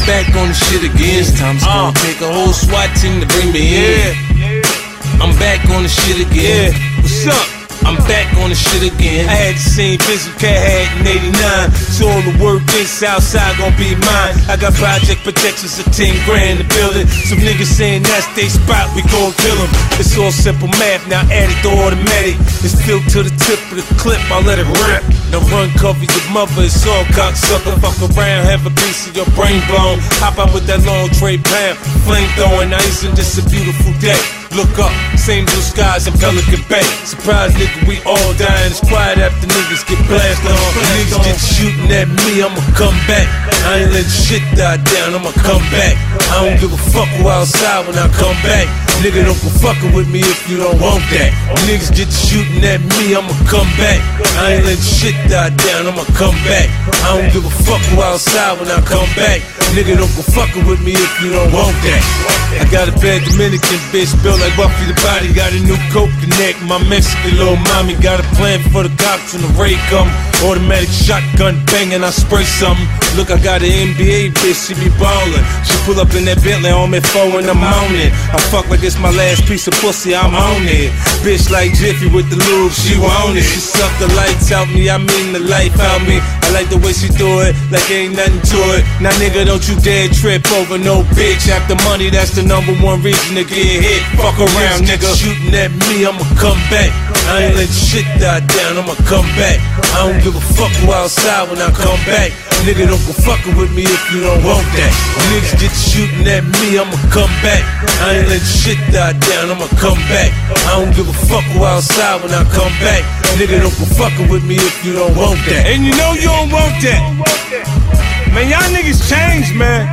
back on the shit again. This time it's gonna take a whole SWAT team to bring me in. I'm back on the shit again. What's up? I'm back on the shit again. I had the same Vince Cat had in '89. So all the work in Southside gon' be mine. I got project protections of 10 grand in the building. Some niggas saying that's they spot, we gon' kill them. It's all simple math, now add it to automatic. It's filled to the tip of the clip, I let it rip. Now run cover your mother, it's all cocksucker. Fuck around, have a piece of your brain blown. Hop out with that long tray pound, flame throwing. Now isn't this a beautiful day? Look up, same blue skies in Pelican Bay. Surprise nigga, we all dying. It's quiet after niggas get blasted on. Niggas get shooting at me, I'ma come back. I ain't letting shit die down, I'ma come back. I don't give a fuck who outside when I come back. Nigga, don't go fucking with me if you don't want that. Niggas get shooting at me, I'ma come back. I ain't letting shit die down, I'ma come back. I don't give a fuck who outside when I come back. Nigga, don't go fucking with me if you don't want that. I got a bad Dominican bitch built like Buffy the Body. Got a new coke connect, my Mexican little mommy. Got a plan for the cops when the raid come. Automatic shotgun banging, I spray something. Look, I got an NBA bitch, she be ballin'. She pull up in that Bentley on me 4 in the morning. I fuck like it's my last piece of pussy, I'm on it. Bitch like Jiffy with the lube, she want it. She suck the lights out me, I mean the life out me. I like the way she do it, like ain't nothing to it. Now nigga, don't you dare trip over no bitch. After money, that's the #1 reason to get hit. Fuck around, nigga. Shooting at me, I'ma come back. I ain't letting shit die down, I'ma come back. I don't give a fuck who outside when I come back. Nigga, don't go fucking with me if you don't want that. Niggas get shooting at me, I'ma come back. I ain't letting shit die down, I'ma come back. I don't give a fuck who outside when I come back. Nigga, don't go fucking with me if you don't want that. And you know you don't want that. Man, y'all niggas changed, man.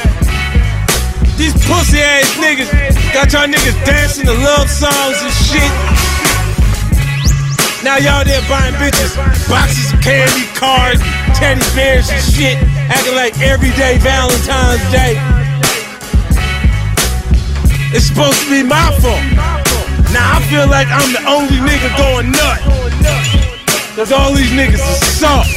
These pussy ass niggas got y'all niggas dancing to love songs and shit. Now y'all there buying bitches boxes of candy, cards, teddy bears and shit, acting like everyday Valentine's Day. It's supposed to be my fault. Now I feel like I'm the only nigga going nuts, cause all these niggas are soft.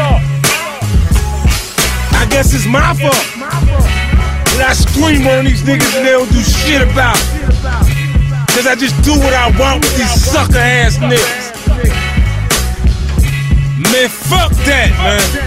I guess it's my fault that I scream on these niggas and they don't do shit about it, cause I just do what I want with these sucker ass niggas. Man, fuck that, man.